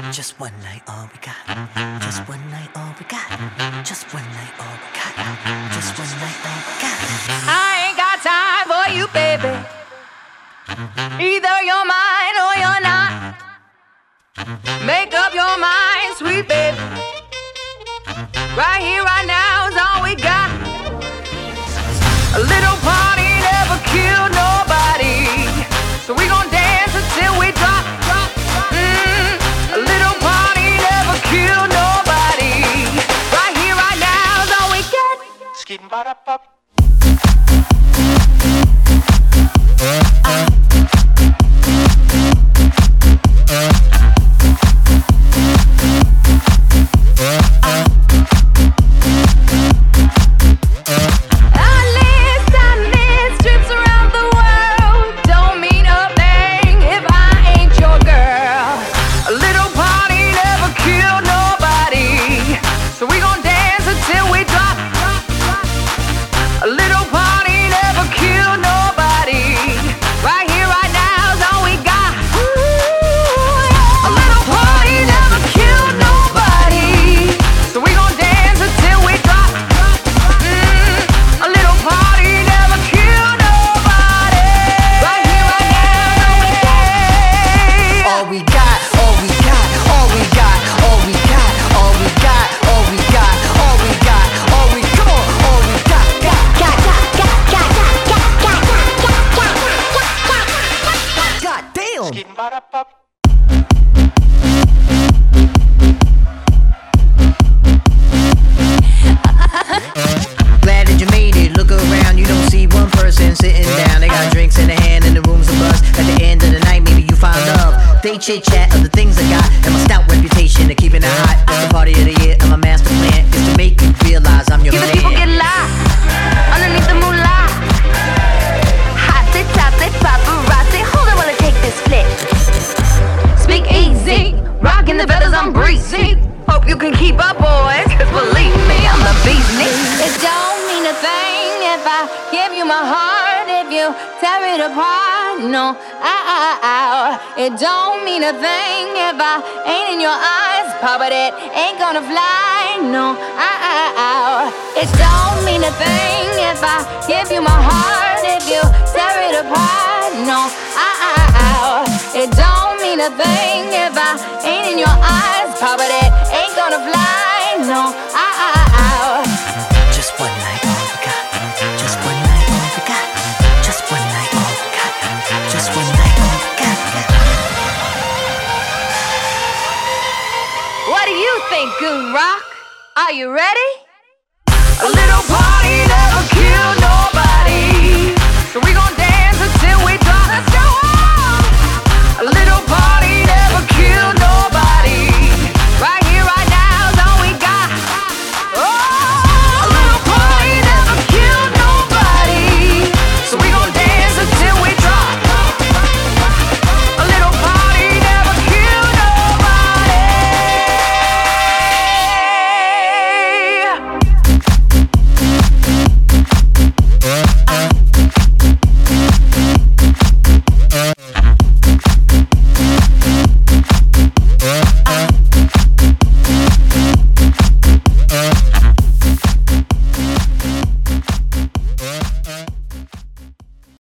Just one night, all we got. Just one night, all we got. Just one night, all we got. Just one night, all we got. I ain't got time for you, baby. Either you're mine or you're not. Make up your mind, sweet baby. Right here, right now is all we got. A little party never killed nobody, so we gon' dance until we drop. A little party never killed nobody. Right here, right now is all we got. Skidding ba-da-ba. Glad that you made it. Look around, you don't see one person sitting down. They got drinks in their hand and the room's a buzz. At the end of the night, maybe you find love. They chit chat of the things I got and my stout reputation of keeping it hot. It's the party of the year and my master plan is to make you realize I'm your man. People get lost underneath the moonlight. Hot it, top it, paparazzi. Hold on while I take this flick. Speak easy, rocking the feathers, I'm breezy. Hope you can keep up, boys, cause believe me, I'm the bee's knees. It don't mean a thing if I give you my heart, if you tear it apart. No, it don't mean a thing if I ain't in your eyes, Papa, it ain't gonna fly. No, it don't mean a thing if I give you my heart, if you tear it apart. No, it don't mean a thing if I ain't in your eyes, Papa, it ain't gonna fly. No, Just one night, all we got. Just one night, all we got. Just one night, all we got. Just one night, all we got. What do you think, Goon Rock? Are you ready? A little